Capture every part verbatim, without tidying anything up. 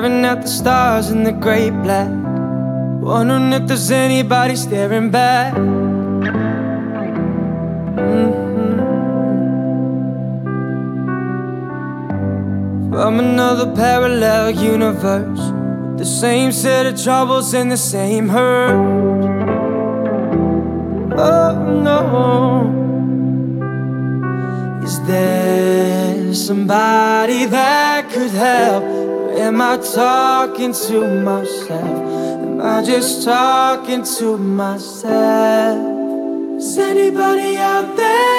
Staring at the stars in the great black, wondering if there's anybody staring back. Mm-hmm. From another parallel universe, with the same set of troubles and the same hurt. Oh no. Is there somebody that could help? Or am I talking to myself? Am I just talking to myself? Is anybody out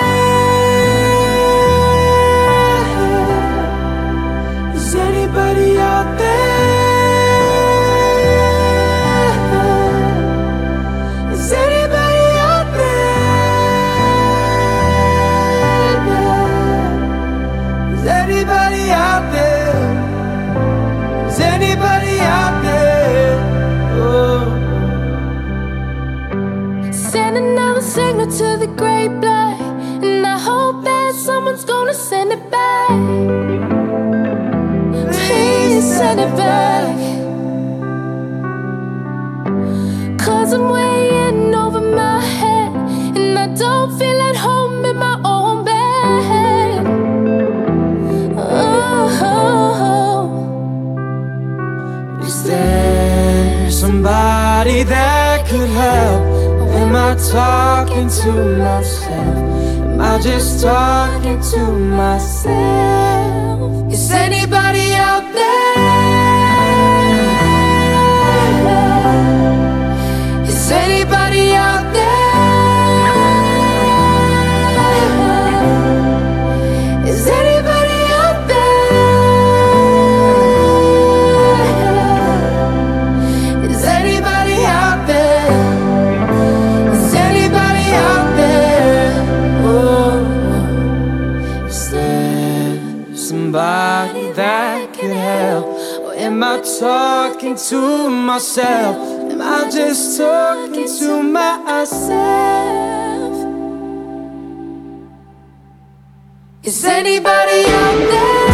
there? Is anybody out there? Is anybody out there? Is anybody out there? Is anybody out there? Oh. Send another signal to the great black, and I hope that someone's gonna send it back. Please send it back, 'cause I'm way in over my head, and I don't feel at home in my own bed. Oh, is there somebody that could help? Am I talking to myself? Am I just talking to myself? Is anybody out there? Is anybody out there? Is anybody out there? Is anybody out there? Is anybody out there? Oh, is there somebody that can help? Or am I talking to myself? Am I just talking to myself? Is anybody out there?